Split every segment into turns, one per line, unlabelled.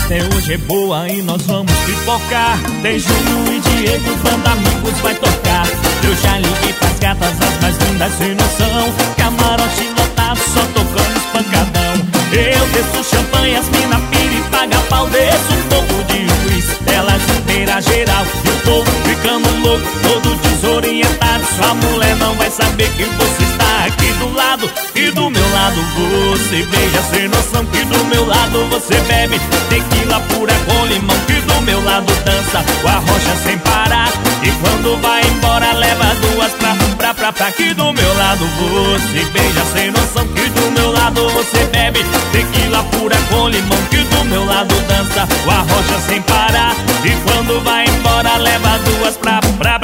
Hoje é boa e nós vamos pipocar. Tem Júnior e Diego, banda amigos vai tocar. Eu já liguei pras gatas, as mais lindas sem noção. Camarote lotado, só tocando espancadão. Eu desço champanhe, as mina pira e paga pau. Desço um pouco de luz, elas inteiras geral. E o povo ficando louco, todo desorientado. Sua mulher não vai saber que você está aqui do lado. E do meu lado você beija sem noção. Que do meu lado você bebe tequila pura com limão. Que do meu lado dança com a rocha sem parar. E quando vai embora leva duas pra. Que do meu lado você beija sem noção. Que do meu lado você bebe tequila pura com limão. Que do meu lado dança com a rocha sem parar. E quando vai embora leva duas pra.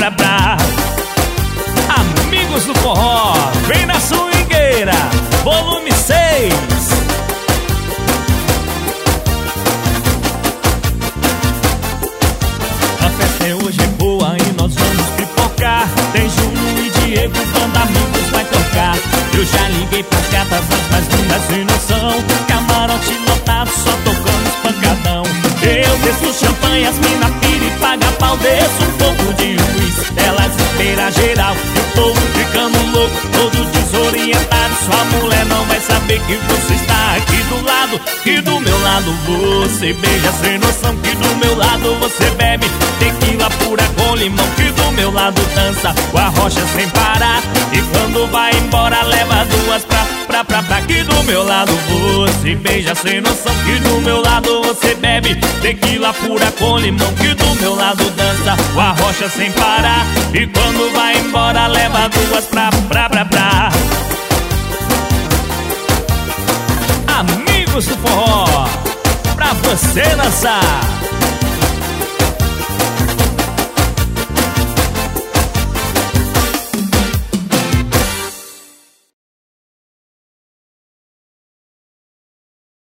Amigos do forró, vem na swingueira, volume 6. A festa hoje é boa e nós vamos pipocar. Tem Júnior e Diego, banda amigos vai tocar. Eu já liguei pras gatas, as mais lindas sem noção. Camarote lotado, só tocando espancadão. Eu desço champanhe, as mina pira e paga pau. Desço um pouco de luz, elas inteiras geral. E o povo ficando louco, todo desorientado. Sua mulher não vai saber que você está aqui do lado. Que do meu lado você beija sem noção. Que do meu lado você bebe tequila pura com limão. Que do meu lado dança com a rocha sem parar. E quando vai embora leva duas pra. Que do meu lado você beija sem noção. Que do meu lado você bebe tequila pura com limão. Que do meu lado dança com a rocha sem parar. E quando vai embora leva duas pra. Amigos do forró, pra você dançar.